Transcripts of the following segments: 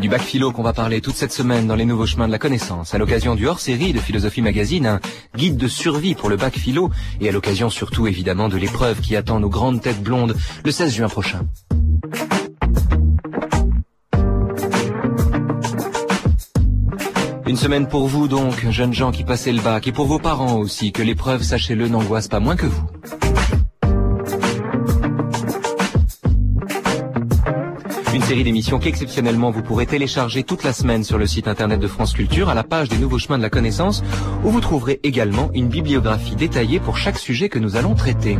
du bac philo qu'on va parler toute cette semaine dans les nouveaux chemins de la connaissance, à l'occasion du hors-série de Philosophie Magazine, un guide de survie pour le bac philo, et à l'occasion surtout évidemment de l'épreuve qui attend nos grandes têtes blondes le 16 juin prochain. Une semaine pour vous donc, jeunes gens qui passez le bac, et pour vos parents aussi, que l'épreuve, sachez-le, n'angoisse pas moins que vous. Une série d'émissions qu'exceptionnellement vous pourrez télécharger toute la semaine sur le site internet de France Culture à la page des nouveaux chemins de la connaissance, où vous trouverez également une bibliographie détaillée pour chaque sujet que nous allons traiter.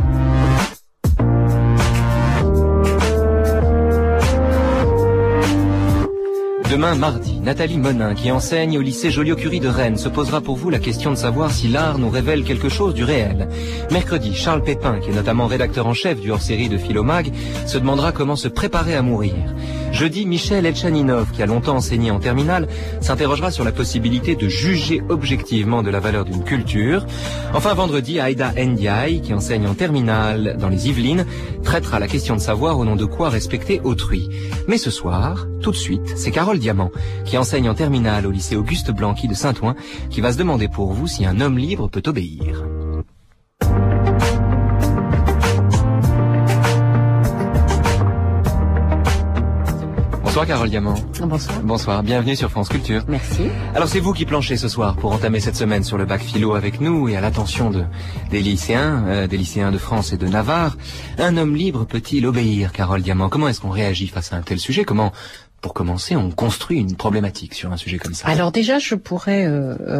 Demain, mardi, Nathalie Monin, qui enseigne au lycée Joliot-Curie de Rennes, se posera pour vous la question de savoir si l'art nous révèle quelque chose du réel. Mercredi, Charles Pépin, qui est notamment rédacteur en chef du hors-série de Philomag, se demandera comment se préparer à mourir. Jeudi, Michel Elchaninov, qui a longtemps enseigné en terminale, s'interrogera sur la possibilité de juger objectivement de la valeur d'une culture. Enfin, vendredi, Aïda Ndiaye, qui enseigne en terminale dans les Yvelines, traitera la question de savoir au nom de quoi respecter autrui. Mais ce soir, tout de suite, c'est Carole Diamant, qui enseigne en terminale au lycée Auguste Blanqui de Saint-Ouen, qui va se demander pour vous si un homme libre peut obéir. Bonsoir Carole Diamant. Bonsoir. Bonsoir, bienvenue sur France Culture. Merci. Alors c'est vous qui planchez ce soir pour entamer cette semaine sur le bac philo avec nous et à l'attention des lycéens de France et de Navarre. Un homme libre peut-il obéir, Carole Diamant? Comment est-ce qu'on réagit face à un tel sujet? Comment, pour commencer, on construit une problématique sur un sujet comme ça? Alors déjà, je pourrais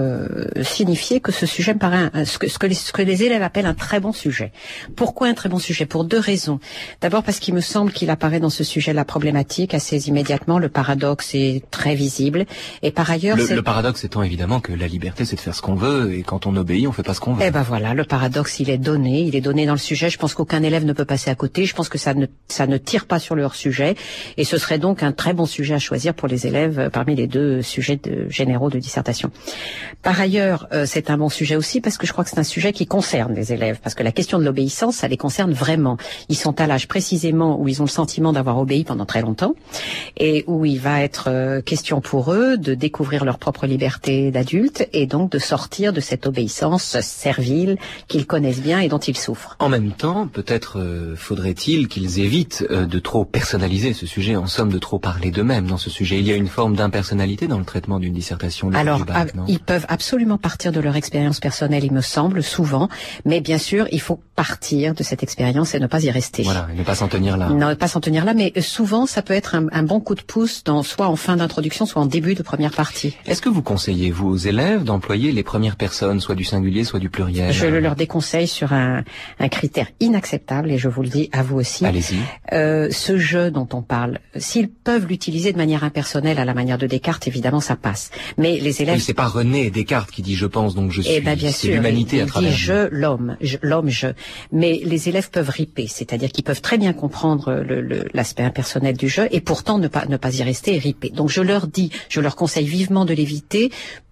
signifier que ce sujet me paraît ce que les élèves appellent un très bon sujet. Pourquoi un très bon sujet? Pour deux raisons. D'abord parce qu'il me semble qu'il apparaît dans ce sujet la problématique assez immédiatement. Le paradoxe est très visible. Et par ailleurs, le paradoxe étant évidemment que la liberté, c'est de faire ce qu'on veut, et quand on obéit, on fait pas ce qu'on veut. Eh ben voilà, le paradoxe, il est donné dans le sujet. Je pense qu'aucun élève ne peut passer à côté. Je pense que ça ne tire pas sur leur sujet. Et ce serait donc un très bon sujet à choisir pour les élèves parmi les deux sujets généraux de dissertation. Par ailleurs, c'est un bon sujet aussi parce que je crois que c'est un sujet qui concerne les élèves, parce que la question de l'obéissance, ça les concerne vraiment. Ils sont à l'âge précisément où ils ont le sentiment d'avoir obéi pendant très longtemps et où il va être question pour eux de découvrir leur propre liberté d'adulte et donc de sortir de cette obéissance servile qu'ils connaissent bien et dont ils souffrent. En même temps, peut-être faudrait-il qu'ils évitent de trop personnaliser ce sujet, en somme de trop parler d'eux-mêmes dans ce sujet. Il y a une forme d'impersonnalité dans le traitement d'une dissertation. Alors, du bac, non? Ils peuvent absolument partir de leur expérience personnelle, il me semble, souvent, mais bien sûr, il faut partir de cette expérience et ne pas y rester. Voilà, et ne pas s'en tenir là. Non, pas s'en tenir là, mais souvent, ça peut être un bon coup de pouce soit en fin d'introduction, soit en début de première partie. Est-ce que vous conseillez, vous, aux élèves, d'employer les premières personnes, soit du singulier, soit du pluriel? Je le leur déconseille sur un critère inacceptable, et je vous le dis à vous aussi. Allez-y. Ce jeu dont on parle, s'ils peuvent l'utiliser de manière impersonnelle à la manière de Descartes, évidemment, ça passe. Mais les élèves... Oui, c'est pas René Descartes qui dit je pense donc je suis. Eh ben, bien c'est sûr, l'humanité à travers. Il dit l'homme, je. Mais les élèves peuvent riper, c'est-à-dire qu'ils peuvent très bien comprendre l'aspect impersonnel du jeu et pourtant ne pas y rester et riper. Donc je leur conseille vivement de l'éviter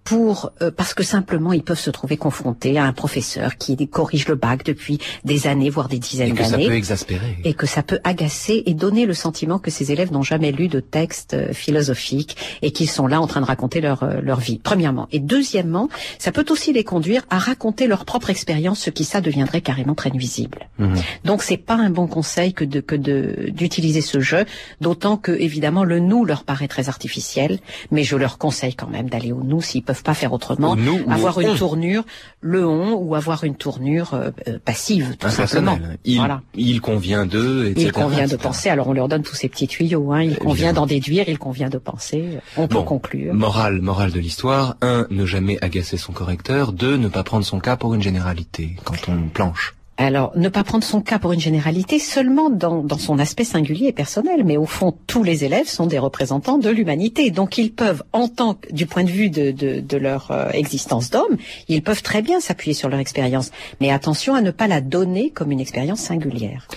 parce que simplement ils peuvent se trouver confrontés à un professeur qui corrige le bac depuis des années, voire des dizaines d'années. Et que ça peut exaspérer. Et que ça peut agacer et donner le sentiment que ces élèves n'ont jamais lu de texte philosophique et qu'ils sont là en train de raconter leur vie, premièrement. Et deuxièmement, ça peut aussi les conduire à raconter leur propre expérience, ce qui ça deviendrait carrément très nuisible. Donc c'est pas un bon conseil que d'utiliser ce jeu, d'autant que évidemment le nous leur paraît très artificiel, mais je leur conseille quand même d'aller au nous s'ils peuvent pas faire autrement, avoir une tournure, le on, ou avoir une tournure passive, tout simplement. Il convient d'eux, etc. Il convient de penser, alors on leur donne tous ces petits tuyaux, il convient d'en déduire, il convient de penser, on peut conclure. Morale de l'histoire, 1, ne jamais agacer son correcteur, 2, ne pas prendre son cas pour une généralité, quand on planche. Alors, ne pas prendre son cas pour une généralité seulement dans son aspect singulier et personnel, mais au fond, tous les élèves sont des représentants de l'humanité. Donc, ils peuvent, du point de vue de leur existence d'homme, ils peuvent très bien s'appuyer sur leur expérience. Mais attention à ne pas la donner comme une expérience singulière.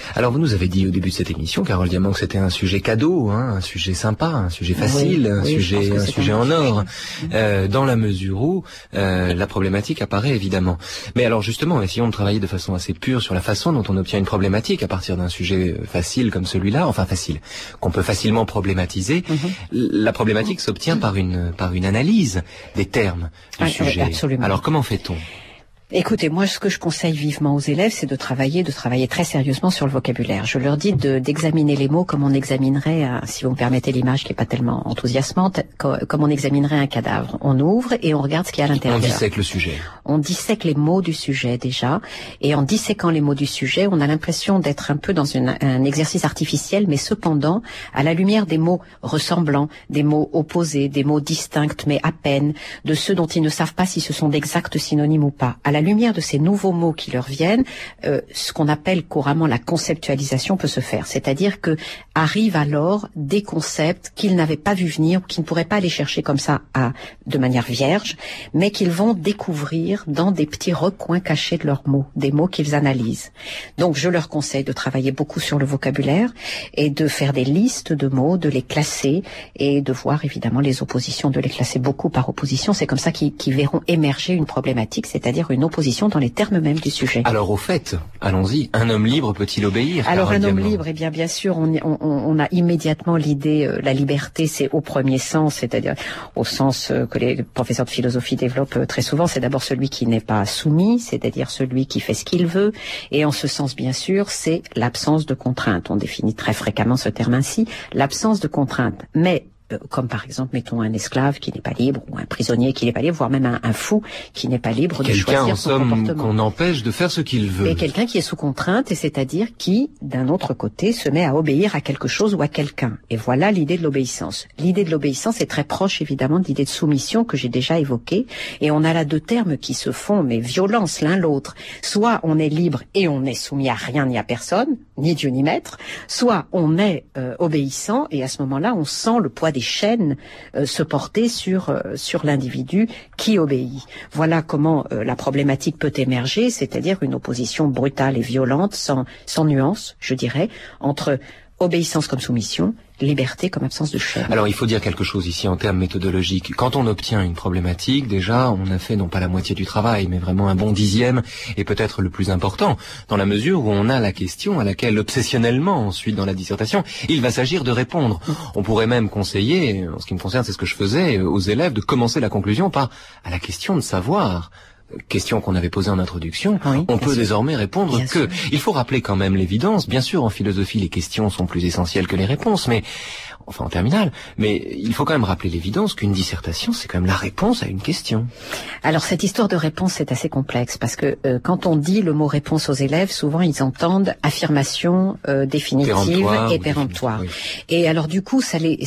Alors vous nous avez dit au début de cette émission, Carole Diamant, que c'était un sujet cadeau, un sujet sympa, un sujet facile, un sujet en or, dans la mesure où la problématique apparaît évidemment. Mais alors justement, essayons de travailler de façon assez pure sur la façon dont on obtient une problématique à partir d'un sujet facile comme celui-là, enfin facile, qu'on peut facilement problématiser. La problématique s'obtient par une analyse des termes du sujet. Absolument. Alors comment fait-on ? Écoutez, moi, ce que je conseille vivement aux élèves, c'est de travailler très sérieusement sur le vocabulaire. Je leur dis d'examiner les mots comme on examinerait, si vous me permettez l'image qui est pas tellement enthousiasmante, comme on examinerait un cadavre. On ouvre et on regarde ce qu'il y a à l'intérieur. On dissèque le sujet. On dissèque les mots du sujet déjà, et en disséquant les mots du sujet, on a l'impression d'être un peu dans un exercice artificiel, mais cependant, à la lumière des mots ressemblants, des mots opposés, des mots distincts, mais à peine, de ceux dont ils ne savent pas si ce sont d'exacts synonymes ou pas. À la lumière de ces nouveaux mots qui leur viennent, ce qu'on appelle couramment la conceptualisation peut se faire. C'est-à-dire que arrivent alors des concepts qu'ils n'avaient pas vu venir, ou qu'ils ne pourraient pas aller chercher comme ça de manière vierge, mais qu'ils vont découvrir dans des petits recoins cachés de leurs mots, des mots qu'ils analysent. Donc je leur conseille de travailler beaucoup sur le vocabulaire et de faire des listes de mots, de les classer et de voir évidemment les oppositions, de les classer beaucoup par opposition. C'est comme ça qu'ils verront émerger une problématique, c'est-à-dire une opposition dans les termes mêmes du sujet. Alors au fait, allons-y, un homme libre peut-il obéir ? Alors un homme libre, eh bien sûr, on a immédiatement l'idée, la liberté, c'est au premier sens, c'est-à-dire au sens que les professeurs de philosophie développent très souvent, c'est d'abord celui qui n'est pas soumis, c'est-à-dire celui qui fait ce qu'il veut, et en ce sens, bien sûr, c'est l'absence de contrainte. On définit très fréquemment ce terme ainsi, l'absence de contrainte. Mais comme par exemple, mettons un esclave qui n'est pas libre, ou un prisonnier qui n'est pas libre, voire même un fou qui n'est pas libre de choisir son comportement. Quelqu'un, en somme, qu'on empêche de faire ce qu'il veut. Et quelqu'un qui est sous contrainte, et c'est-à-dire qui, d'un autre côté, se met à obéir à quelque chose ou à quelqu'un. Et voilà l'idée de l'obéissance. L'idée de l'obéissance est très proche, évidemment, de l'idée de soumission que j'ai déjà évoquée. Et on a là deux termes qui se font, mais violence l'un l'autre. Soit on est libre et on n'est soumis à rien ni à personne, ni Dieu ni maître. Soit on est obéissant, et à ce moment-là, on sent le poids des chaînes se porter sur l'individu qui obéit. Voilà comment la problématique peut émerger, c'est-à-dire une opposition brutale et violente, sans nuance, je dirais, entre obéissance comme soumission, liberté comme absence de chaîne. Alors il faut dire quelque chose ici en termes méthodologiques. Quand on obtient une problématique, déjà on a fait non pas la moitié du travail, mais vraiment un bon dixième, et peut-être le plus important, dans la mesure où on a la question à laquelle obsessionnellement, ensuite dans la dissertation, il va s'agir de répondre. On pourrait même conseiller, en ce qui me concerne c'est ce que je faisais, aux élèves de commencer la conclusion par à la question de savoir. Question qu'on avait posée en introduction, oui, on peut désormais répondre bien que... Sûr. Il faut rappeler quand même l'évidence. Bien sûr, en philosophie, les questions sont plus essentielles que les réponses, mais enfin en terminale. Mais il faut quand même rappeler l'évidence qu'une dissertation, c'est quand même la réponse à une question. Alors cette histoire de réponse, c'est assez complexe parce que quand on dit le mot réponse aux élèves, souvent ils entendent affirmation définitive et péremptoire. Oui. Et alors du coup, ça les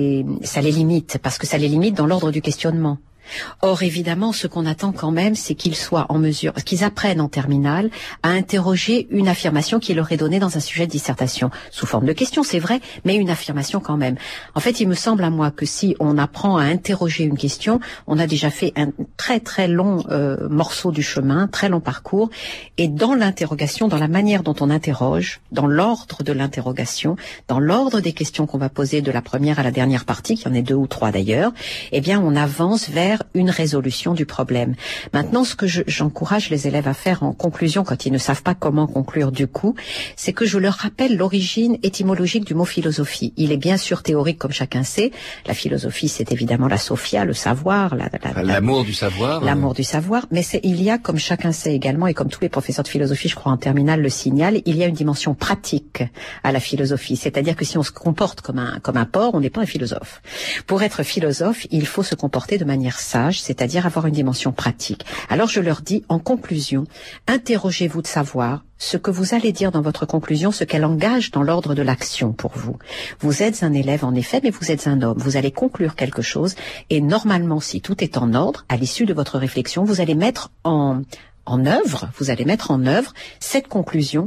limite parce que ça les limite dans l'ordre du questionnement. Or, évidemment, ce qu'on attend quand même, c'est qu'ils soient en mesure, qu'ils apprennent en terminale à interroger une affirmation qui leur est donnée dans un sujet de dissertation. Sous forme de question, c'est vrai, mais une affirmation quand même. En fait, il me semble à moi que si on apprend à interroger une question, on a déjà fait un très très long morceau du chemin, très long parcours. Et dans l'interrogation, dans la manière dont on interroge, dans l'ordre de l'interrogation, dans l'ordre des questions qu'on va poser de la première à la dernière partie, qu'il y en ait 2 ou 3 d'ailleurs, eh bien, on avance vers une résolution du problème. Maintenant, ce que j'encourage les élèves à faire en conclusion, quand ils ne savent pas comment conclure du coup, c'est que je leur rappelle l'origine étymologique du mot philosophie. Il est bien sûr théorique, comme chacun sait. La philosophie, c'est évidemment la sophia, le savoir, l'amour du savoir. L'amour du savoir, mais il y a, comme chacun sait également, et comme tous les professeurs de philosophie, je crois en terminale le signalent, il y a une dimension pratique à la philosophie. C'est-à-dire que si on se comporte comme un porc, on n'est pas un philosophe. Pour être philosophe, il faut se comporter de manière sage, c'est-à-dire avoir une dimension pratique. Alors je leur dis, en conclusion, interrogez-vous de savoir ce que vous allez dire dans votre conclusion, ce qu'elle engage dans l'ordre de l'action pour vous. Vous êtes un élève en effet, mais vous êtes un homme. Vous allez conclure quelque chose et normalement, si tout est en ordre, à l'issue de votre réflexion, vous allez mettre en œuvre cette conclusion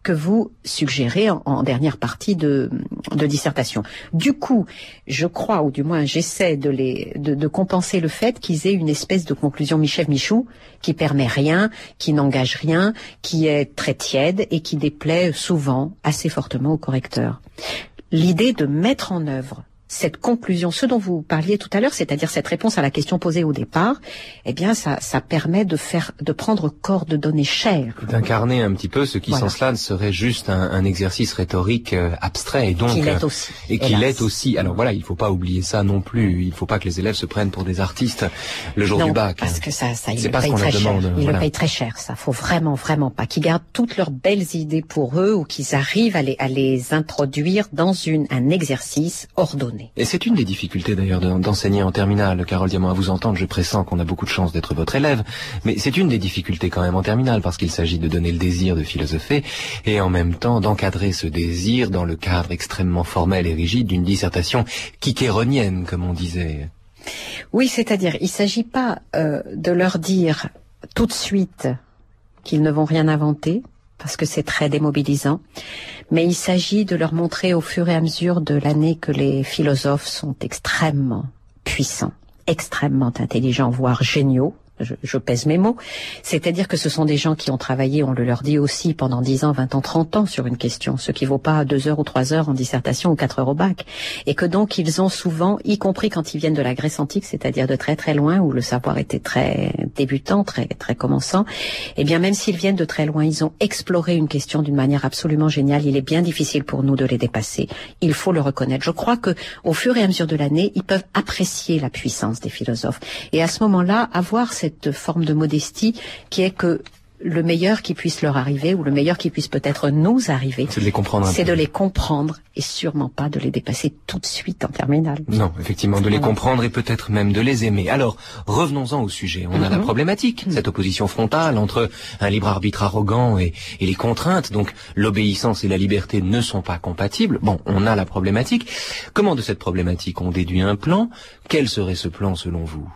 que vous suggérez en dernière partie de dissertation. Du coup, je crois, ou du moins j'essaie de compenser le fait qu'ils aient une espèce de conclusion Michel-Michou qui permet rien, qui n'engage rien, qui est très tiède et qui déplaît souvent assez fortement aux correcteurs. L'idée de mettre en œuvre cette conclusion, ce dont vous parliez tout à l'heure, c'est-à-dire cette réponse à la question posée au départ, eh bien, ça permet de prendre corps de données chères. D'incarner un petit peu ce qui, sans cela, serait juste un exercice rhétorique abstrait et donc qui l'est aussi. Et qui l'est aussi. Alors voilà, il faut pas oublier ça non plus. Il faut pas que les élèves se prennent pour des artistes le jour du bac. Parce que ça, ils c'est le pas payent ce qu'on très leur cher. demande. Ils le payent très cher. Ça, faut vraiment pas qu'ils gardent toutes leurs belles idées pour eux ou qu'ils arrivent à les introduire dans un exercice ordonné. Et c'est une des difficultés d'ailleurs d'enseigner en terminale. Carole Diamant, à vous entendre, je pressens qu'on a beaucoup de chance d'être votre élève, mais c'est une des difficultés quand même en terminale, parce qu'il s'agit de donner le désir de philosopher et en même temps d'encadrer ce désir dans le cadre extrêmement formel et rigide d'une dissertation kikéronienne, comme on disait. Oui, c'est-à-dire, il s'agit pas de leur dire tout de suite qu'ils ne vont rien inventer, parce que c'est très démobilisant, mais il s'agit de leur montrer au fur et à mesure de l'année que les philosophes sont extrêmement puissants, extrêmement intelligents, voire géniaux. Je pèse mes mots, c'est-à-dire que ce sont des gens qui ont travaillé, on le leur dit aussi, pendant 10 ans, 20 ans, 30 ans sur une question, ce qui vaut pas 2 heures ou 3 heures en dissertation ou 4 heures au bac, et que donc ils ont souvent, y compris quand ils viennent de la Grèce antique, c'est-à-dire de très très loin, où le savoir était très débutant, très très commençant, et bien même s'ils viennent de très loin, ils ont exploré une question d'une manière absolument géniale. Il est bien difficile pour nous de les dépasser, il faut le reconnaître. Je crois que au fur et à mesure de l'année, ils peuvent apprécier la puissance des philosophes, et à ce moment-là, avoir cette forme de modestie qui est que le meilleur qui puisse leur arriver, ou le meilleur qui puisse peut-être nous arriver, c'est de les comprendre c'est de les comprendre et sûrement pas de les dépasser tout de suite en terminale. Non, effectivement, de les comprendre et peut-être même de les aimer. Alors, revenons-en au sujet. On a la problématique, cette opposition frontale entre un libre arbitre arrogant et les contraintes. Donc, l'obéissance et la liberté ne sont pas compatibles. Bon, on a la problématique. Comment de cette problématique on déduit un plan? Quel serait ce plan selon vous?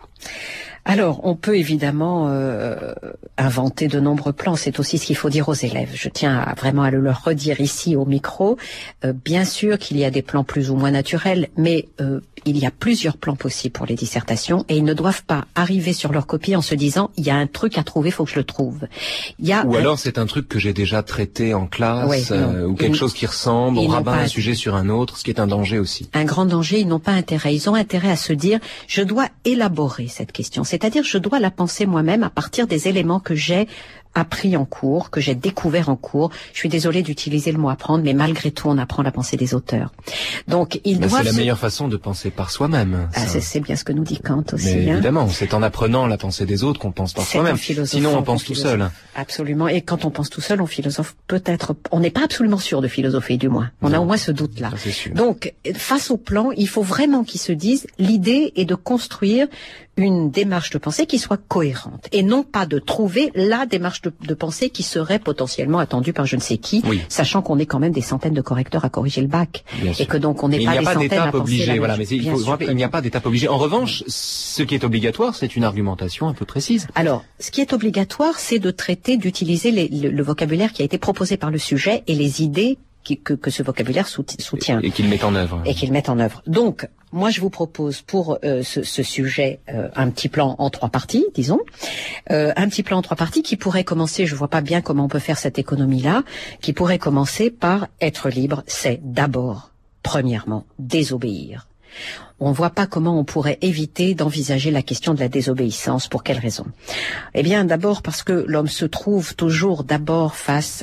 Alors, on peut évidemment inventer de nombreux plans. C'est aussi ce qu'il faut dire aux élèves. Je tiens vraiment à le leur redire ici au micro. Bien sûr qu'il y a des plans plus ou moins naturels, mais il y a plusieurs plans possibles pour les dissertations et ils ne doivent pas arriver sur leur copie en se disant il y a un truc à trouver, faut que je le trouve. Alors c'est un truc que j'ai déjà traité en classe, ou quelque chose qui ressemble, on rabat un sujet sur un autre, ce qui est un danger aussi. Un grand danger, ils n'ont pas intérêt. Ils ont intérêt à se dire je dois élaborer cette question. C'est-à-dire, je dois la penser moi-même à partir des éléments que j'ai appris en cours, que j'ai découvert en cours. Je suis désolée d'utiliser le mot apprendre, mais malgré tout, on apprend la pensée des auteurs. Donc, c'est la meilleure façon de penser par soi-même. C'est bien ce que nous dit Kant aussi. Mais évidemment, c'est en apprenant la pensée des autres qu'on pense par soi-même. Sinon, on pense tout seul. Absolument. Et quand on pense tout seul, on philosophe peut-être. On n'est pas absolument sûr de philosopher, du moins. On a au moins ce doute-là. C'est sûr. Donc, face au plan, il faut vraiment qu'ils se disent, l'idée est de construire une démarche de pensée qui soit cohérente et non pas de trouver la démarche de pensée qui serait potentiellement attendue par je ne sais qui, sachant qu'on est quand même des centaines de correcteurs à corriger le bac et que donc on n'est pas des centaines à penser la même chose. Il n'y a pas d'étape obligée. En revanche, ce qui est obligatoire, c'est une argumentation un peu précise. Alors, ce qui est obligatoire, c'est de traiter, d'utiliser le vocabulaire qui a été proposé par le sujet et les idées que ce vocabulaire soutient. Et qu'il met en œuvre. Et qu'il met en œuvre. Donc, moi, je vous propose pour ce sujet un petit plan en 3 parties, disons. Un petit plan en 3 parties qui pourrait commencer, je vois pas bien comment on peut faire cette économie-là, qui pourrait commencer par être libre, c'est d'abord, premièrement, désobéir. On ne voit pas comment on pourrait éviter d'envisager la question de la désobéissance. Pour quelle raison? Eh bien, d'abord parce que l'homme se trouve toujours d'abord face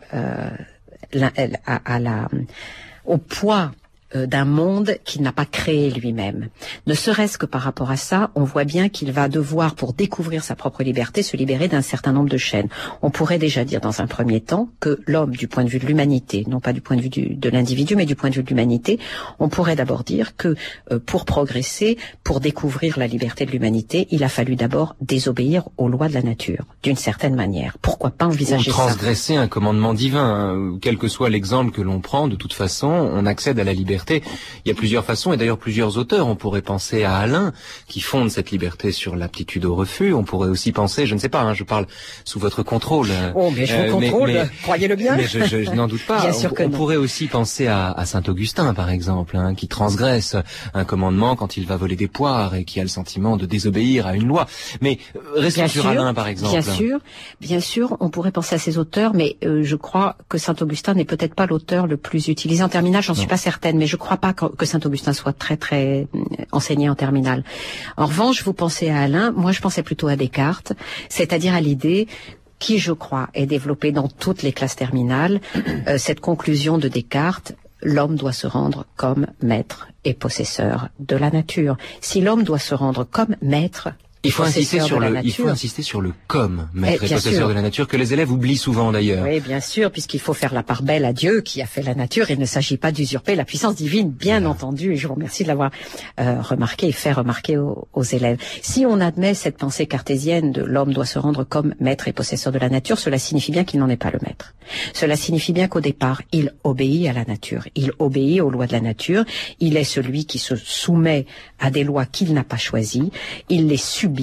au poids d'un monde qu'il n'a pas créé lui-même. Ne serait-ce que par rapport à ça, on voit bien qu'il va devoir, pour découvrir sa propre liberté, se libérer d'un certain nombre de chaînes. On pourrait déjà dire dans un premier temps que l'homme, du point de vue de l'humanité, non pas du point de vue de l'individu, mais du point de vue de l'humanité, on pourrait d'abord dire que pour progresser, pour découvrir la liberté de l'humanité, il a fallu d'abord désobéir aux lois de la nature, d'une certaine manière. Pourquoi pas envisager ça? Ou transgresser un commandement divin, quel que soit l'exemple que l'on prend, de toute façon, on accède à la liberté liberté. Il y a plusieurs façons et d'ailleurs plusieurs auteurs. On pourrait penser à Alain qui fonde cette liberté sur l'aptitude au refus. On pourrait aussi penser, je ne sais pas, je parle sous votre contrôle. Oh, mais je vous contrôle, croyez-le bien. Mais je n'en doute pas. Bien sûr que on non. pourrait aussi penser à Saint-Augustin, par exemple, qui transgresse un commandement quand il va voler des poires et qui a le sentiment de désobéir à une loi. Mais restons sur Alain, par exemple. Bien sûr, on pourrait penser à ces auteurs, mais je crois que Saint-Augustin n'est peut-être pas l'auteur le plus utilisé en terminale, j'en suis pas certaine, mais je crois pas que Saint-Augustin soit très très enseigné en terminale. En revanche, vous pensez à Alain, moi je pensais plutôt à Descartes, c'est-à-dire à l'idée qui, je crois, est développée dans toutes les classes terminales, cette conclusion de Descartes: l'homme doit se rendre comme maître et possesseur de la nature. Si l'homme doit se rendre comme maître, il faut insister sur le comme maître et possesseur de la nature, que les élèves oublient souvent d'ailleurs. Oui, bien sûr, puisqu'il faut faire la part belle à Dieu qui a fait la nature. Il ne s'agit pas d'usurper la puissance divine, bien entendu, et je vous remercie de l'avoir remarqué et fait remarquer aux élèves. Si on admet cette pensée cartésienne de l'homme doit se rendre comme maître et possesseur de la nature, cela signifie bien qu'il n'en est pas le maître. Cela signifie bien qu'au départ, il obéit à la nature, il obéit aux lois de la nature, il est celui qui se soumet à des lois qu'il n'a pas choisies, il les subit.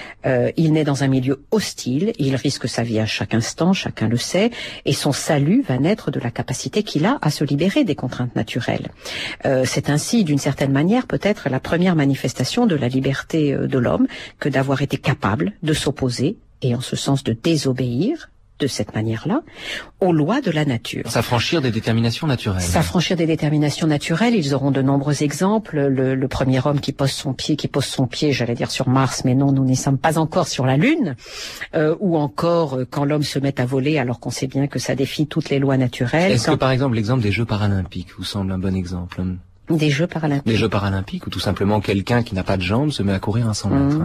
Il naît dans un milieu hostile, il risque sa vie à chaque instant, chacun le sait, et son salut va naître de la capacité qu'il a à se libérer des contraintes naturelles. C'est ainsi, d'une certaine manière, peut-être la première manifestation de la liberté de l'homme que d'avoir été capable de s'opposer, et en ce sens de désobéir, de cette manière-là, aux lois de la nature. S'affranchir des déterminations naturelles. S'affranchir des déterminations naturelles, ils auront de nombreux exemples. Le premier homme qui pose son pied, j'allais dire sur Mars, mais non, nous n'y sommes pas encore sur la Lune, ou encore quand l'homme se met à voler alors qu'on sait bien que ça défie toutes les lois naturelles. Est-ce que par exemple l'exemple des Jeux paralympiques vous semble un bon exemple? Des Jeux paralympiques. Des Jeux paralympiques, où tout simplement quelqu'un qui n'a pas de jambes se met à courir à 100 mètres.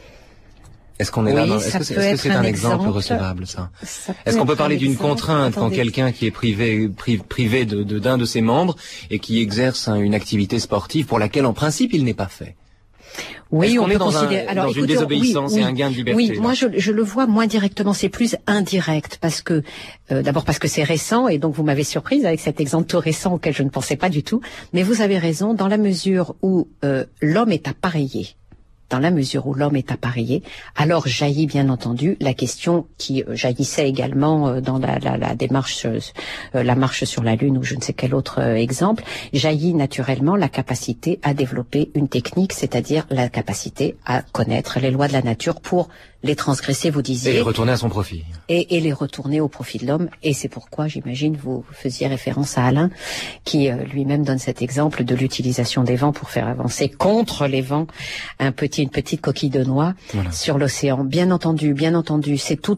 Est-ce qu'on est là dans... Est-ce que c'est un exemple recevable, ça Est-ce qu'on peut parler d'une contrainte quand quelqu'un qui est privé d'un de ses membres et qui exerce une activité sportive pour laquelle en principe il n'est pas fait? Oui, on peut considérer. Alors, dans une désobéissance et un gain de liberté. Oui, moi je le vois moins directement, c'est plus indirect parce que d'abord parce que c'est récent et donc vous m'avez surprise avec cet exemple tout récent auquel je ne pensais pas du tout. Mais vous avez raison dans la mesure où l'homme est appareillé. Dans la mesure où l'homme est appareillé, alors jaillit bien entendu la question qui jaillissait également dans la démarche, la marche sur la Lune ou je ne sais quel autre exemple, jaillit naturellement la capacité à développer une technique, c'est-à-dire la capacité à connaître les lois de la nature pour les transgresser, vous disiez. Et les retourner à son profit. Et les retourner au profit de l'homme. Et c'est pourquoi, j'imagine, vous faisiez référence à Alain, qui lui-même donne cet exemple de l'utilisation des vents pour faire avancer contre les vents une petite coquille de noix sur l'océan. Bien entendu, c'est tout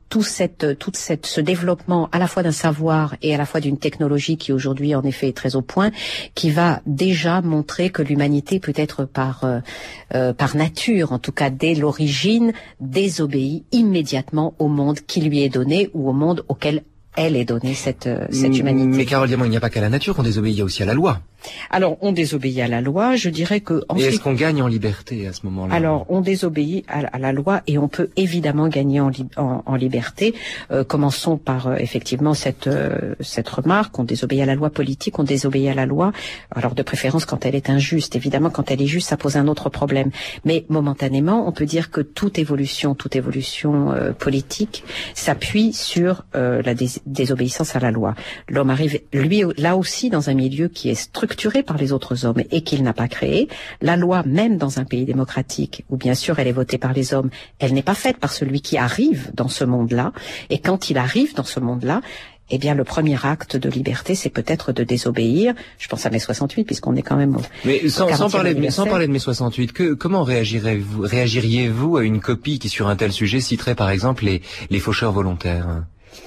ce développement à la fois d'un savoir et à la fois d'une technologie qui aujourd'hui en effet est très au point, qui va déjà montrer que l'humanité peut être par nature, en tout cas dès l'origine, désobéit immédiatement au monde qui lui est donné ou au monde auquel elle est donnée, cette humanité. Mais Carole Diamant, il n'y a pas qu'à la nature qu'on désobéit, il y a aussi à la loi. Alors, on désobéit à la loi, je dirais que... Et est-ce qu'on gagne en liberté à ce moment-là? Alors, on désobéit à la loi et on peut évidemment gagner en liberté. Commençons par effectivement cette remarque, on désobéit à la loi politique, on désobéit à la loi, alors de préférence quand elle est injuste. Évidemment, quand elle est juste, ça pose un autre problème. Mais momentanément, on peut dire que toute évolution politique s'appuie sur la désobéissance à la loi. L'homme arrive, lui, là aussi, dans un milieu qui est structuré par les autres hommes et qu'il n'a pas créé. La loi, même dans un pays démocratique, où bien sûr elle est votée par les hommes, elle n'est pas faite par celui qui arrive dans ce monde-là. Et quand il arrive dans ce monde-là, eh bien, le premier acte de liberté, c'est peut-être de désobéir. Je pense à mai 68, puisqu'on est quand même Mais sans parler de mai 68, comment réagiriez-vous à une copie qui, sur un tel sujet, citerait par exemple les faucheurs volontaires?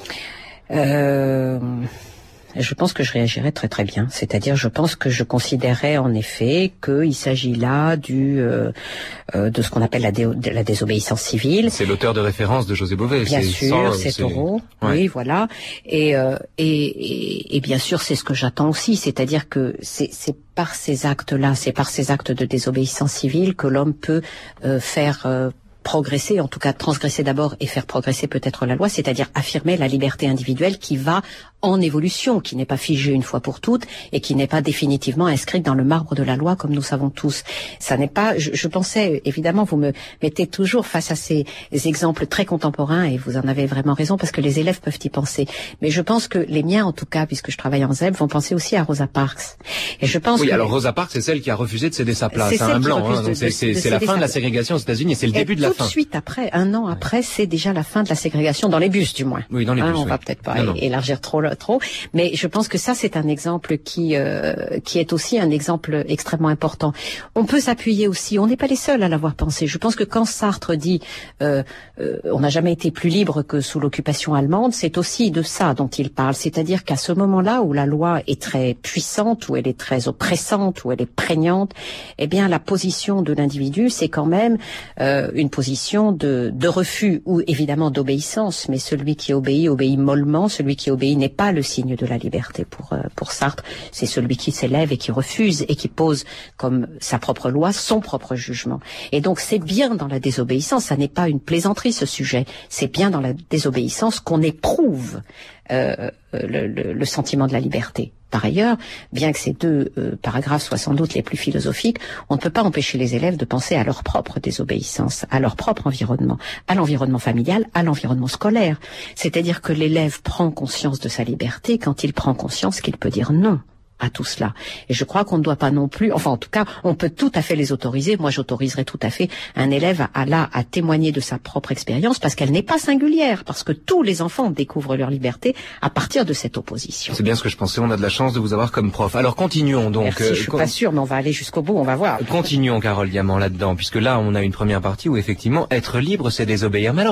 Je pense que je réagirais très très bien. C'est-à-dire, je pense que je considérais en effet qu'il s'agit là de ce qu'on appelle la désobéissance civile. C'est l'auteur de référence de José Bové. Bien sûr, c'est Thoreau. Ouais. Oui, voilà. Et bien sûr, c'est ce que j'attends aussi. C'est-à-dire que c'est par ces actes-là, c'est par ces actes de désobéissance civile que l'homme peut faire progresser, en tout cas transgresser d'abord et faire progresser peut-être la loi, c'est-à-dire affirmer la liberté individuelle qui va en évolution, qui n'est pas figée une fois pour toutes et qui n'est pas définitivement inscrite dans le marbre de la loi comme nous savons tous. Ça n'est pas, je pensais, évidemment, vous me mettez toujours face à ces exemples très contemporains et vous en avez vraiment raison parce que les élèves peuvent y penser. Mais je pense que les miens, en tout cas, puisque je travaille en ZEB, vont penser aussi à Rosa Parks. Et je pense alors Rosa Parks, c'est celle qui a refusé de céder sa place à un blanc. Donc c'est la fin de la ségrégation aux États-Unis et c'est le début de la fin. Tout de suite après, un an après, c'est déjà la fin de la ségrégation dans les bus, du moins. Oui, dans les bus. On va peut-être pas élargir trop, mais je pense que ça, c'est un exemple qui est aussi un exemple extrêmement important. On peut s'appuyer aussi, on n'est pas les seuls à l'avoir pensé. Je pense que quand Sartre dit on n'a jamais été plus libre que sous l'occupation allemande, c'est aussi de ça dont il parle. C'est-à-dire qu'à ce moment-là où la loi est très puissante, où elle est très oppressante, où elle est prégnante, eh bien la position de l'individu, c'est quand même une position de refus ou évidemment d'obéissance. Mais celui qui obéit mollement. Celui qui obéit n'est pas le signe de la liberté pour Sartre. C'est celui qui s'élève et qui refuse et qui pose comme sa propre loi son propre jugement. Et donc c'est bien dans la désobéissance, ça n'est pas une plaisanterie ce sujet, c'est bien dans la désobéissance qu'on éprouve le sentiment de la liberté. Par ailleurs, bien que ces deux paragraphes soient sans doute les plus philosophiques, on ne peut pas empêcher les élèves de penser à leur propre désobéissance, à leur propre environnement, à l'environnement familial, à l'environnement scolaire. C'est-à-dire que l'élève prend conscience de sa liberté quand il prend conscience qu'il peut dire non à tout cela. Et je crois qu'on ne doit pas non plus, enfin en tout cas, on peut tout à fait les autoriser. Moi, j'autoriserais tout à fait un élève à témoigner de sa propre expérience parce qu'elle n'est pas singulière, parce que tous les enfants découvrent leur liberté à partir de cette opposition. C'est bien ce que je pensais, on a de la chance de vous avoir comme prof. Alors continuons donc. Merci, je suis pas sûre, mais on va aller jusqu'au bout, on va voir. Continuons, Carole Diamant, là-dedans, puisque là, on a une première partie où effectivement, être libre, c'est désobéir. Mais alors,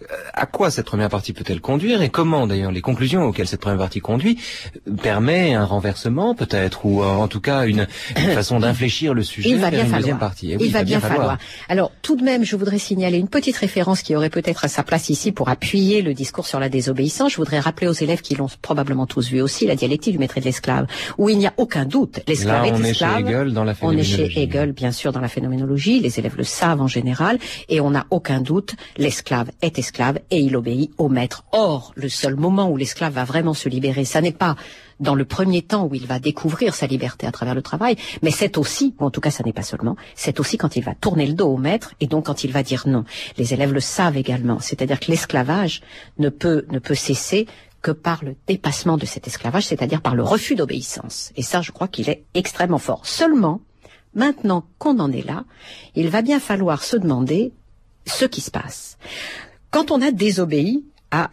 à quoi cette première partie peut-elle conduire et comment d'ailleurs les conclusions auxquelles cette première partie conduit permet un renversement peut-être, ou en tout cas une façon d'infléchir le sujet vers une deuxième partie. Il va bien falloir. Alors, tout de même, je voudrais signaler une petite référence qui aurait peut-être sa place ici pour appuyer le discours sur la désobéissance. Je voudrais rappeler aux élèves qui l'ont probablement tous vu aussi, la dialectique du maître et de l'esclave, où il n'y a aucun doute. L'esclave est esclave. On est chez Hegel dans la phénoménologie. On est chez Hegel, bien sûr, dans la phénoménologie. Les élèves le savent en général. Et on n'a aucun doute. L'esclave est esclave et il obéit au maître. Or, le seul moment où l'esclave va vraiment se libérer, ça n'est pas dans le premier temps où il va découvrir sa liberté à travers le travail, mais c'est aussi, ou en tout cas ça n'est pas seulement, c'est aussi quand il va tourner le dos au maître et donc quand il va dire non. Les élèves le savent également, c'est-à-dire que l'esclavage ne peut cesser que par le dépassement de cet esclavage, c'est-à-dire par le refus d'obéissance. Et ça, je crois qu'il est extrêmement fort. Seulement, maintenant qu'on en est là, il va bien falloir se demander ce qui se passe. Quand on a désobéi à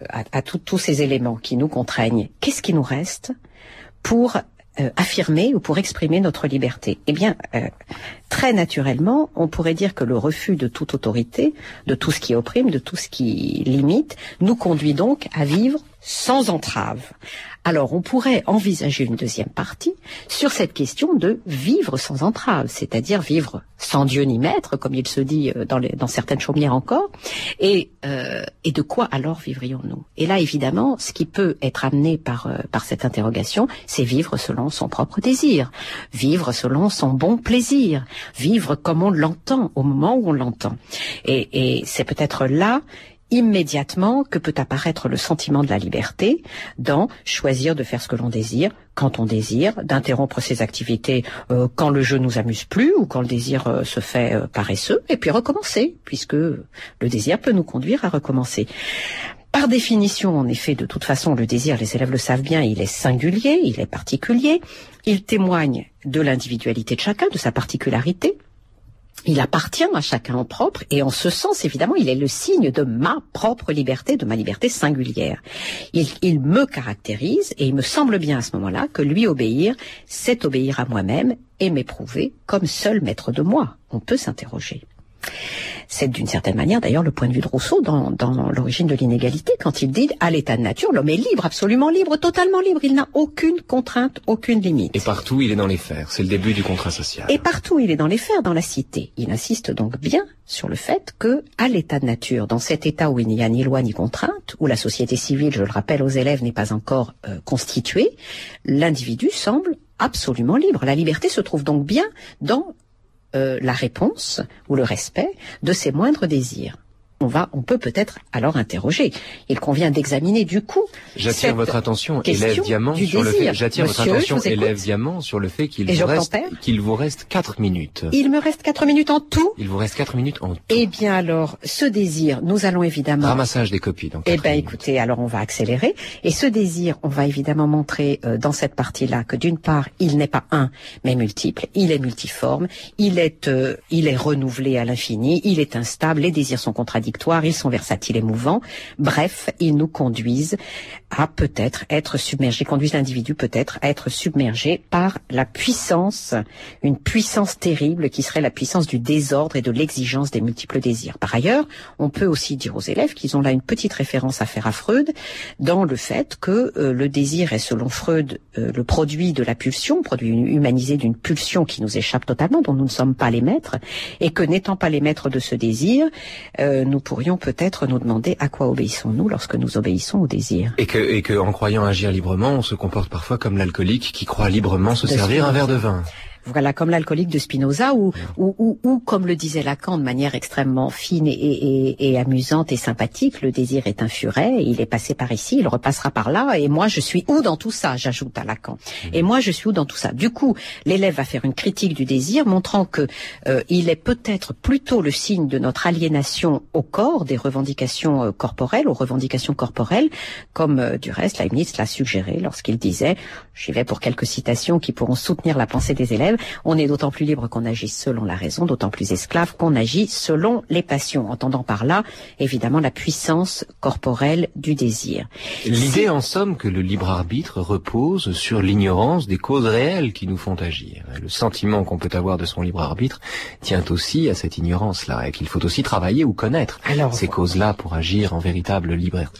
tous ces éléments qui nous contraignent, qu'est-ce qui nous reste pour affirmer ou pour exprimer notre liberté? Eh bien, très naturellement, on pourrait dire que le refus de toute autorité, de tout ce qui opprime, de tout ce qui limite, nous conduit donc à vivre sans entrave. Alors, on pourrait envisager une deuxième partie sur cette question de vivre sans entrave, c'est-à-dire vivre sans Dieu ni maître, comme il se dit dans certaines chaumières encore, et de quoi alors vivrions-nous? Et là, évidemment, ce qui peut être amené par cette interrogation, c'est vivre selon son propre désir, vivre selon son bon plaisir, vivre comme on l'entend, au moment où on l'entend. Et c'est peut-être là immédiatement que peut apparaître le sentiment de la liberté dans choisir de faire ce que l'on désire, quand on désire, d'interrompre ses activités quand le jeu nous amuse plus ou quand le désir se fait paresseux, et puis recommencer, puisque le désir peut nous conduire à recommencer. Par définition, en effet, de toute façon, le désir, les élèves le savent bien, il est singulier, il est particulier, il témoigne de l'individualité de chacun, de sa particularité. Il appartient à chacun en propre et en ce sens, évidemment, il est le signe de ma propre liberté, de ma liberté singulière. Il me caractérise et il me semble bien à ce moment-là que lui obéir, c'est obéir à moi-même et m'éprouver comme seul maître de moi. On peut s'interroger. C'est d'une certaine manière d'ailleurs le point de vue de Rousseau dans l'origine de l'inégalité, quand il dit à l'état de nature, l'homme est libre, absolument libre, totalement libre, il n'a aucune contrainte, aucune limite. Et partout il est dans les fers, c'est le début du contrat social. Et partout il est dans les fers, dans la cité. Il insiste donc bien sur le fait que, à l'état de nature, dans cet état où il n'y a ni loi ni contrainte, où la société civile, je le rappelle aux élèves, n'est pas encore constituée, l'individu semble absolument libre. La liberté se trouve donc bien dans la réponse ou le respect de ses moindres désirs. on peut peut-être alors interroger. Il convient d'examiner du coup. J'attire votre attention, élève Diamant, sur le fait. J'attire votre attention, élève Diamant, sur le fait qu'il vous reste 4 minutes. Il me reste 4 minutes en tout. Il vous reste 4 minutes en tout. Eh bien alors, ce désir, nous allons évidemment. Ramassage des copies. Donc. Eh bien, écoutez, alors on va accélérer. Et ce désir, on va évidemment montrer dans cette partie-là que d'une part, il n'est pas un, mais multiple. Il est multiforme. Il est renouvelé à l'infini. Il est instable. Les désirs sont contradictoires. Ils sont versatiles et mouvants. Bref, ils nous conduisent à peut-être être submergés, conduisent l'individu peut-être à être submergé par la puissance, une puissance terrible qui serait la puissance du désordre et de l'exigence des multiples désirs. Par ailleurs, on peut aussi dire aux élèves qu'ils ont là une petite référence à faire à Freud dans le fait que le désir est selon Freud le produit de la pulsion, produit humanisé d'une pulsion qui nous échappe totalement, dont nous ne sommes pas les maîtres, et que n'étant pas les maîtres de ce désir, nous pourrions peut-être nous demander à quoi obéissons-nous lorsque nous obéissons au désir. Et que en croyant agir librement, on se comporte parfois comme l'alcoolique qui croit librement se servir un verre de vin. Voilà, comme l'alcoolique de Spinoza, ou comme le disait Lacan de manière extrêmement fine et amusante et sympathique, le désir est un furet, il est passé par ici, il repassera par là, et moi je suis où dans tout ça, j'ajoute à Lacan. Et moi je suis où dans tout ça. Du coup, l'élève va faire une critique du désir, montrant que il est peut-être plutôt le signe de notre aliénation au corps, des revendications corporelles, aux revendications corporelles, comme du reste Leibniz l'a suggéré lorsqu'il disait, j'y vais pour quelques citations qui pourront soutenir la pensée des élèves, on est d'autant plus libre qu'on agit selon la raison, d'autant plus esclave qu'on agit selon les passions, entendant par là, évidemment, la puissance corporelle du désir. L'idée, en somme, que le libre arbitre repose sur l'ignorance des causes réelles qui nous font agir. Le sentiment qu'on peut avoir de son libre arbitre tient aussi à cette ignorance-là, et qu'il faut aussi travailler ou connaître ces causes-là pour agir en véritable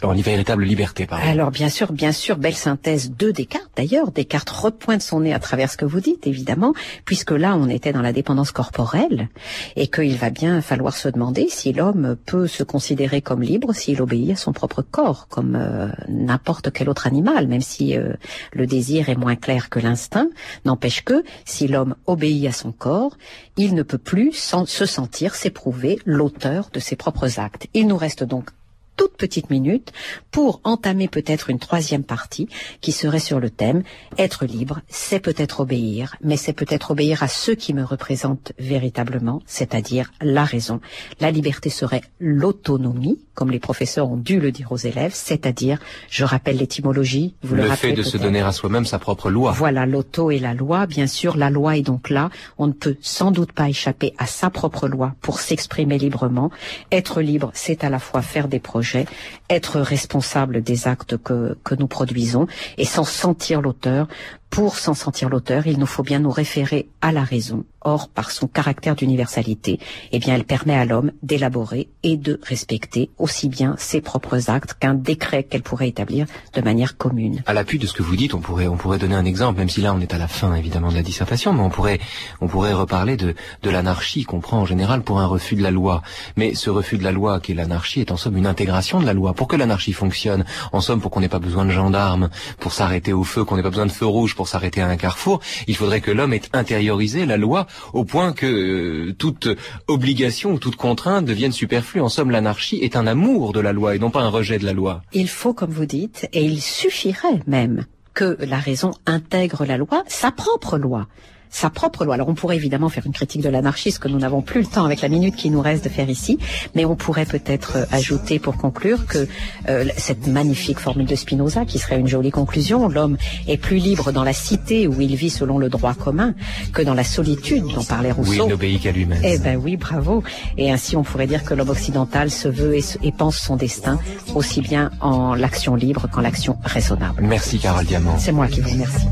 liberté. Pardon. Alors, bien sûr, belle synthèse de Descartes, d'ailleurs. Descartes repointe son nez à travers ce que vous dites, évidemment, puisque là on était dans la dépendance corporelle et qu'il va bien falloir se demander si l'homme peut se considérer comme libre s'il obéit à son propre corps, comme n'importe quel autre animal, même si le désir est moins clair que l'instinct, n'empêche que si l'homme obéit à son corps, il ne peut plus se sentir, s'éprouver l'auteur de ses propres actes. Il nous reste donc toute petite minute pour entamer peut-être une troisième partie qui serait sur le thème « Être libre, c'est peut-être obéir, mais c'est peut-être obéir à ceux qui me représentent véritablement, c'est-à-dire la raison. La liberté serait l'autonomie, comme les professeurs ont dû le dire aux élèves, c'est-à-dire, je rappelle l'étymologie, vous le rappelez fait de se donner à soi-même sa propre loi. Voilà, l'auto et la loi, bien sûr, la loi est donc là, on ne peut sans doute pas échapper à sa propre loi pour s'exprimer librement. Être libre, c'est à la fois faire des projets, être responsable des actes que nous produisons et s'en sentir l'auteur. Pour s'en sentir l'auteur, il nous faut bien nous référer à la raison. Or, par son caractère d'universalité, eh bien, elle permet à l'homme d'élaborer et de respecter aussi bien ses propres actes qu'un décret qu'elle pourrait établir de manière commune. À l'appui de ce que vous dites, on pourrait donner un exemple, même si là on est à la fin évidemment de la dissertation, mais on pourrait reparler de l'anarchie qu'on prend en général pour un refus de la loi. Mais ce refus de la loi qu'est l'anarchie est en somme une intégration de la loi. Pour que l'anarchie fonctionne, en somme pour qu'on n'ait pas besoin de gendarmes pour s'arrêter au feu, qu'on n'ait pas besoin de feu rouge pour s'arrêter à un carrefour, il faudrait que l'homme ait intériorisé la loi au point que toute obligation ou toute contrainte devienne superflue. En somme, l'anarchie est un amour de la loi et non pas un rejet de la loi. Il faut, comme vous dites, et il suffirait même que la raison intègre la loi, sa propre loi. Sa propre loi. Alors on pourrait évidemment faire une critique de l'anarchie, ce que nous n'avons plus le temps avec la minute qui nous reste de faire ici, mais on pourrait peut-être ajouter pour conclure que cette magnifique formule de Spinoza, qui serait une jolie conclusion, l'homme est plus libre dans la cité où il vit selon le droit commun que dans la solitude dont parlait Rousseau. Oui, il n'obéit qu'à lui-même. Eh ben oui, bravo. Et ainsi on pourrait dire que l'homme occidental se veut et pense son destin aussi bien en l'action libre qu'en l'action raisonnable. Merci Carole Diamant. C'est moi qui vous remercie.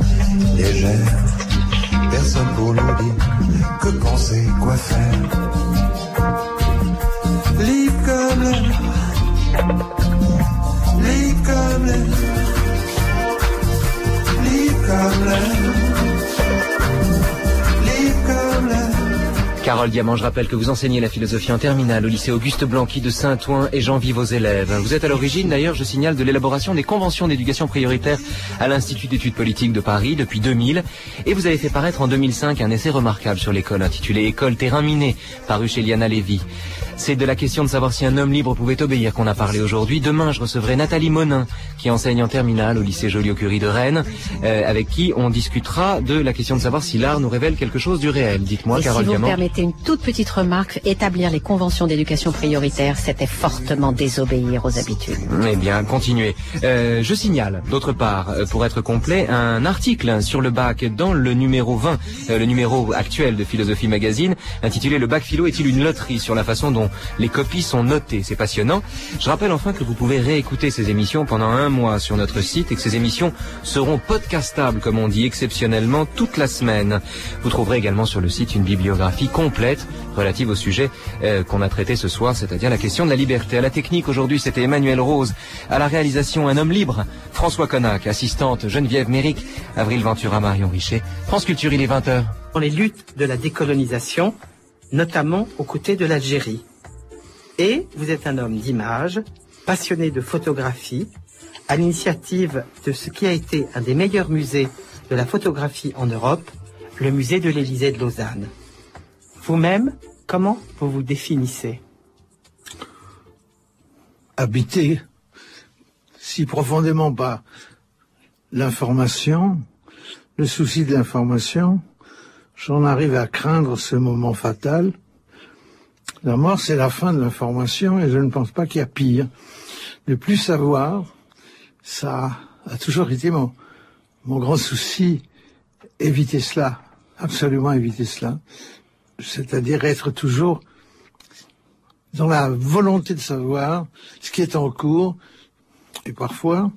Légère. Personne pour nous dire que penser, quoi faire. Libre comme l'air, libre comme l'air, libre comme l'air, libre comme l'air. Carole Diamant, je rappelle que vous enseignez la philosophie en terminale au lycée Auguste Blanqui de Saint-Ouen et j'envie vos élèves. Vous êtes à l'origine, d'ailleurs, je signale, de l'élaboration des conventions d'éducation prioritaire à l'Institut d'études politiques de Paris depuis 2000 et vous avez fait paraître en 2005 un essai remarquable sur l'école intitulé École terrain miné, paru chez Liana Lévy. C'est de la question de savoir si un homme libre pouvait obéir qu'on a parlé aujourd'hui. Demain, je recevrai Nathalie Monin, qui enseigne en terminale au lycée Joliot-Curie de Rennes, avec qui on discutera de la question de savoir si l'art nous révèle quelque chose du réel. Dites-moi, Carole Diamant. Si vous Diamant. me permettez une toute petite remarque, établir les conventions d'éducation prioritaire, c'était fortement désobéir aux habitudes. Eh bien, continuez. Je signale, d'autre part, pour être complet, un article sur le bac dans le numéro 20, le numéro actuel de Philosophie Magazine, intitulé « Le bac philo est-il une loterie ?» sur la façon dont les copies sont notées. C'est passionnant. Je rappelle enfin que vous pouvez réécouter ces émissions pendant 1 mois sur notre site et que ces émissions seront podcastables, comme on dit, exceptionnellement toute la semaine. Vous trouverez également sur le site une bibliographie complète relative au sujet qu'on a traité ce soir, c'est-à-dire la question de la liberté. À la technique, aujourd'hui, c'était Emmanuel Rose. À la réalisation, un homme libre, François Connac. Assistante, Geneviève Méric. Avril Ventura, Marion Richer. France Culture, il est 20h. Dans les luttes de la décolonisation, notamment aux côtés de l'Algérie. Et vous êtes un homme d'image, passionné de photographie, à l'initiative de ce qui a été un des meilleurs musées de la photographie en Europe, le musée de l'Élysée de Lausanne. Vous-même, comment vous vous définissez? Habité si profondément par l'information, le souci de l'information, j'en arrive à craindre ce moment fatal. La mort, c'est la fin de l'information et je ne pense pas qu'il y a pire. Ne plus savoir, ça a toujours été mon grand souci, éviter cela, absolument éviter cela. C'est-à-dire être toujours dans la volonté de savoir ce qui est en cours et parfois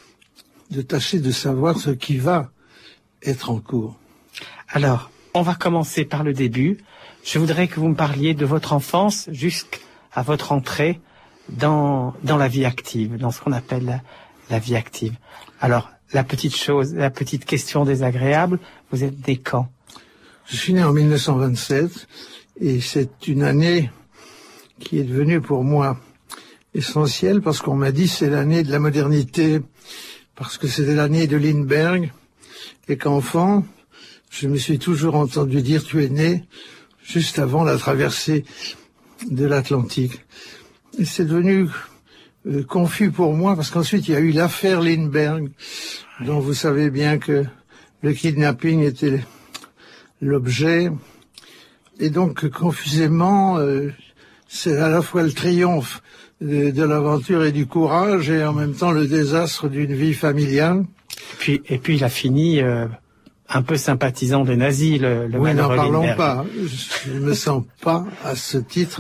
de tâcher de savoir ce qui va être en cours. Alors, on va commencer par le début. Je voudrais que vous me parliez de votre enfance jusqu'à votre entrée dans la vie active, dans ce qu'on appelle la vie active. Alors, la petite question désagréable, vous êtes né quand? Je suis né en 1927 et c'est une année qui est devenue pour moi essentielle parce qu'on m'a dit c'est l'année de la modernité, parce que c'était l'année de Lindbergh et qu'enfant, je me suis toujours entendu dire tu es né juste avant la traversée de l'Atlantique. Et c'est devenu confus pour moi parce qu'ensuite il y a eu l'affaire Lindbergh, dont vous savez bien que le kidnapping était l'objet. Et donc confusément, c'est à la fois le triomphe de l'aventure et du courage et en même temps le désastre d'une vie familiale. Et puis il a fini un peu sympathisant des nazis, le oui, n'en parlons Lindbergh. pas. Je ne me sens pas à ce titre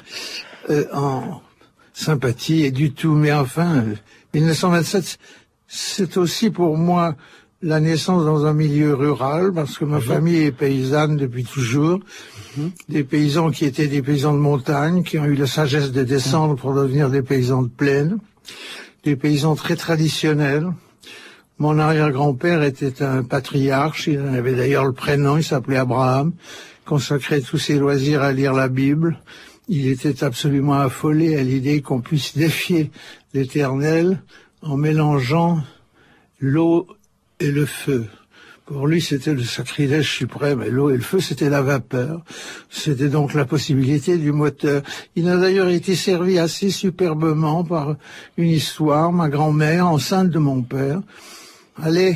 en sympathie et du tout. Mais enfin, 1927, c'est aussi pour moi la naissance dans un milieu rural, parce que ma famille est paysanne depuis toujours. Des paysans qui étaient des paysans de montagne, qui ont eu la sagesse de descendre pour devenir des paysans de plaine. Des paysans très traditionnels. Mon arrière-grand-père était un patriarche, il en avait d'ailleurs le prénom, il s'appelait Abraham, consacrait tous ses loisirs à lire la Bible. Il était absolument affolé à l'idée qu'on puisse défier l'Éternel en mélangeant l'eau et le feu. Pour lui, c'était le sacrilège suprême, et l'eau et le feu, c'était la vapeur. C'était donc la possibilité du moteur. Il a d'ailleurs été servi assez superbement par une histoire. Ma grand-mère, enceinte de mon père, allait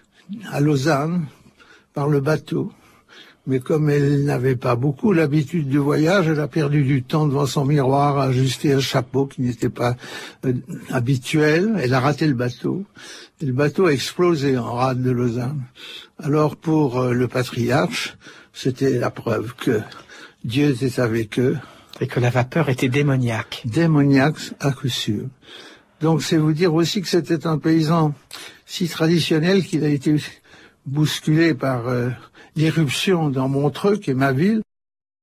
à Lausanne par le bateau. Mais comme elle n'avait pas beaucoup l'habitude du voyage, elle a perdu du temps devant son miroir à ajuster un chapeau qui n'était pas habituel. Elle a raté le bateau. Et le bateau a explosé en rade de Lausanne. Alors pour le patriarche, c'était la preuve que Dieu était avec eux. Et que la vapeur était démoniaque. Démoniaque à coup sûr. Donc c'est vous dire aussi que c'était un paysan si traditionnel qu'il a été bousculé par l'irruption dans Montreux, qui est ma ville.